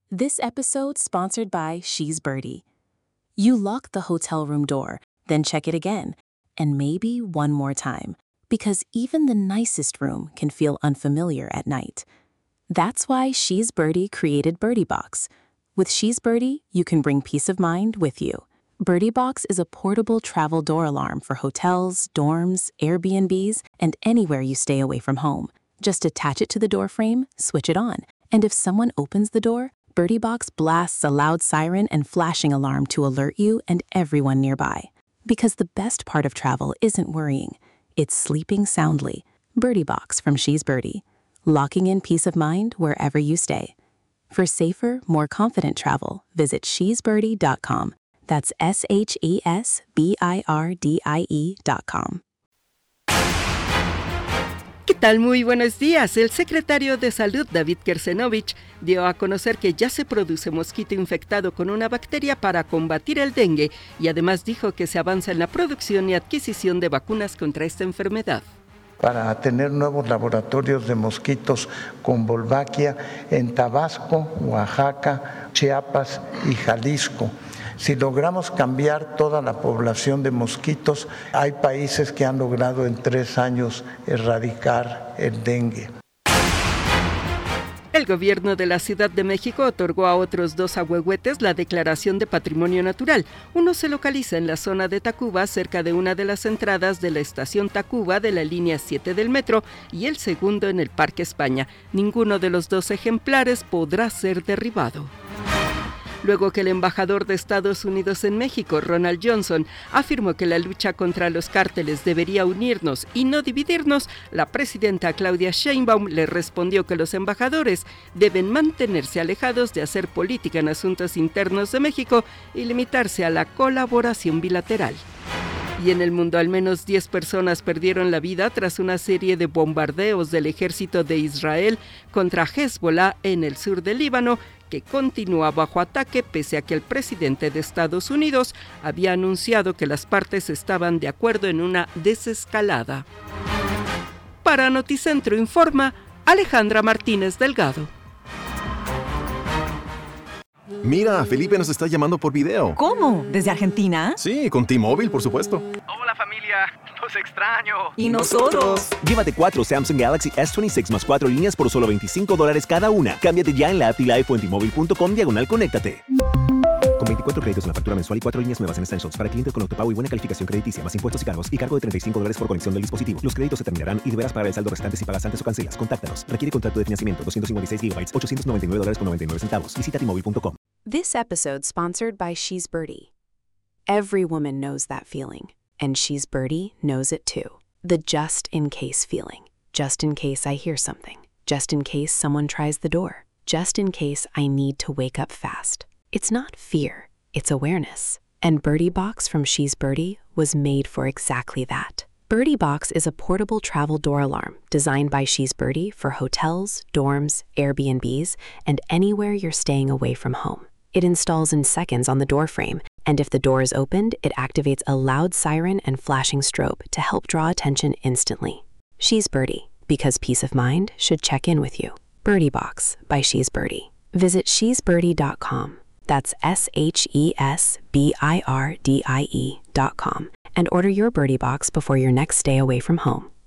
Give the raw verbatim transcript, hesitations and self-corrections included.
This episode sponsored by She's Birdie. You lock the hotel room door, then check it again, and maybe one more time, because even the nicest room can feel unfamiliar at night. That's why She's Birdie created Birdie Box. With She's Birdie, you can bring peace of mind with you. Birdie Box is a portable travel door alarm for hotels, dorms, Airbnbs, and anywhere you stay away from home. Just attach it to the door frame, switch it on, and if someone opens the door, Birdie Box blasts a loud siren and flashing alarm to alert you and everyone nearby. Because the best part of travel isn't worrying, it's sleeping soundly. Birdie Box from She's Birdie, locking in peace of mind wherever you stay. For safer, more confident travel, visit she's birdie dot com. That's S H E S B I R D I E dot com. ¿Qué tal? Muy buenos días. El secretario de Salud, David Kersenovich, dio a conocer que ya se produce mosquito infectado con una bacteria para combatir el dengue y además dijo que se avanza en la producción y adquisición de vacunas contra esta enfermedad. Para tener nuevos laboratorios de mosquitos con Wolbachia en Tabasco, Oaxaca, Chiapas y Jalisco. Si logramos cambiar toda la población de mosquitos, hay países que han logrado en tres años erradicar el dengue. El gobierno de la Ciudad de México otorgó a otros dos ahuehuetes la declaración de patrimonio natural. Uno se localiza en la zona de Tacuba, cerca de una de las entradas de la estación Tacuba de la línea siete del metro, y el segundo en el Parque España. Ninguno de los dos ejemplares podrá ser derribado. Luego que el embajador de Estados Unidos en México, Ronald Johnson, afirmó que la lucha contra los cárteles debería unirnos y no dividirnos, la presidenta Claudia Sheinbaum le respondió que los embajadores deben mantenerse alejados de hacer política en asuntos internos de México y limitarse a la colaboración bilateral. Y en el mundo, al menos diez personas perdieron la vida tras una serie de bombardeos del ejército de Israel contra Hezbollah en el sur del Líbano, que continúa bajo ataque pese a que el presidente de Estados Unidos había anunciado que las partes estaban de acuerdo en una desescalada. Para Noticentro informa Alejandra Martínez Delgado. Mira, Felipe nos está llamando por video. ¿Cómo? ¿Desde Argentina? Sí, con T-Mobile, por supuesto. Hola familia, los extraño. ¿Y nosotros? Llévate cuatro Samsung Galaxy S veintiséis más cuatro líneas por solo veinticinco dólares cada una. Cámbiate ya en la app y live o en T-Mobile punto com diagonal conéctate. Con veinticuatro créditos en la factura mensual y cuatro líneas nuevas en Essentials para clientes con autopago y buena calificación crediticia, más impuestos y cargos y cargo de treinta y cinco dólares por conexión del dispositivo. Los créditos se terminarán y deberás pagar el saldo restante si pagas antes o cancelas. Contáctanos. Requiere contrato de financiamiento doscientos cincuenta y seis gigabytes, ochocientos noventa y nueve dólares con noventa y nueve centavos. Visita T Mobile punto com. This episode sponsored by She's Birdie. Every woman knows that feeling, and She's Birdie knows it too. The just-in-case feeling. Just in case I hear something. Just in case someone tries the door. Just in case I need to wake up fast. It's not fear, it's awareness. And Birdie Box from She's Birdie was made for exactly that. Birdie Box is a portable travel door alarm designed by She's Birdie for hotels, dorms, Airbnbs, and anywhere you're staying away from home. It installs in seconds on the door frame, and if the door is opened, it activates a loud siren and flashing strobe to help draw attention instantly. She's Birdie, because peace of mind should check in with you. Birdie Box by She's Birdie. Visit she's birdie dot com. That's S H E S B I R D I E dot com. And order your Birdie Box before your next stay away from home.